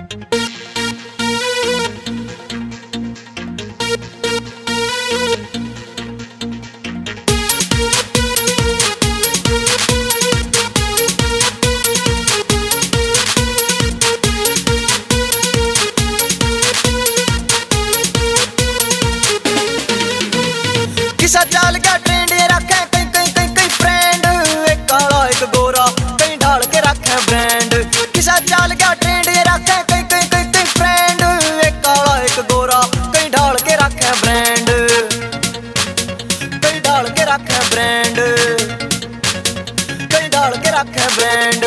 किसा चाल गया ट्रेंड ये रखे कई कई कई कई फ्रेंड, एक काला एक गोरा कहीं ढाल के रखे ब्रांड। किसा चाल गया ट्रेंड ये रखे कई कई कई कई फ्रेंड, एक काला एक गोरा कहीं ढाल के रखे ब्रांड, कहीं ढाल के रखे ब्रांड, कहीं ढाल के रखे ब्रांड।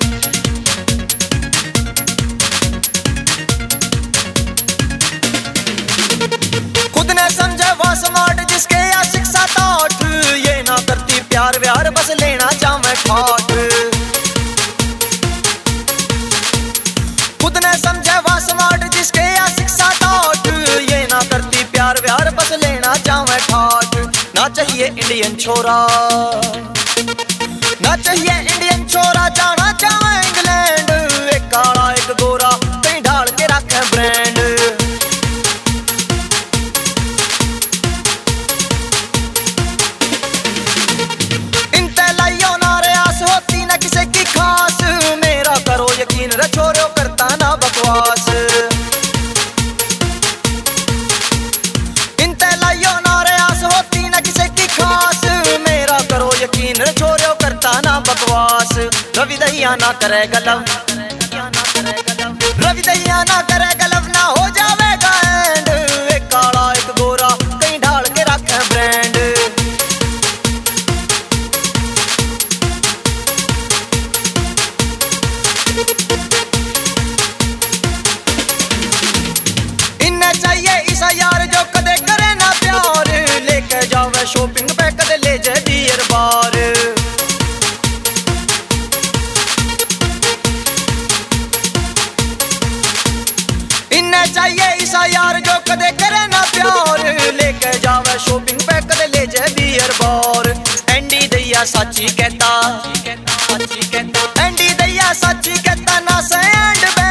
खुद ने समझे वो स्मार्ट जिसके या शिक्षा ताठ, ये ना करती प्यार व्यार बस लेना चाहे ठाठ। खुद ने समझे वो स्मार्ट जिसके या शिक्षा ताठ, ये ना करती प्यार व्यार बस लेना चाहे ठाठ। ना चाहिए इंडियन छोरा, ना चाहिए इंडियन छोरा जाना चाहे इंग्लैंड, एक काला एक गोरा कहीं ढाल के रखे ब्रांड। किसे की खास मेरा करो यकीन रे छोरो करता ना बकवास। इन तैलाइयो नारे आस होती ना किसे की खास, मेरा करो यकीन रे छोरो करता ना बकवास। रवि दहिया ना करे गलव, रवि दहिया ना करे गलव ना हो जावेगा एंड, एक काला एक गोरा कहीं ढाल के रखे ब्रांड। इन्हें चाहिए ऐसा यार जो कदे करे ना प्यार, लेके जावे शॉपिंग पे कदे ले जाए बियर बार। इन्हें चाहिए ऐसा यार जो कदे करे ना प्यार, लेके जावे शॉपिंग पे कदे ले जाए बियर बार। एंडी दैया साची कहता, एंडी दैया साची कहता ना से एंड